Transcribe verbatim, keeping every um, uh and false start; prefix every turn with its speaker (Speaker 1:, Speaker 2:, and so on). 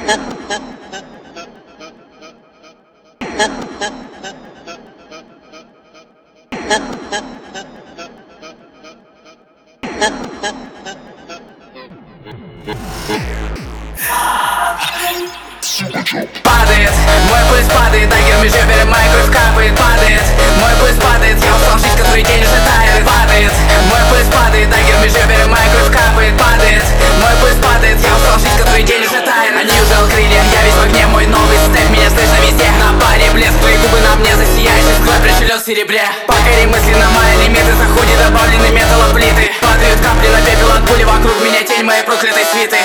Speaker 1: Падает, мой пульс падает, дагер в меже перед моей кровь капает. Падает, мой пульс падает, я устал жить, который день уже тает. Падает, мой пульс падает, дагер в меже перед моей кровь капает. Падает, мой пульс падает, я устал жить, который день уже тает. Они уже крылья, я весь в огне, мой новый степ, меня слышно везде. На паре блеск, твои губы на мне засияешь, сквозь причелет в серебре. Покори мысленно мои лимиты, заходит добавленный металлоплиты. Падают капли на пепел от пули, вокруг меня тень моей проклятой свиты.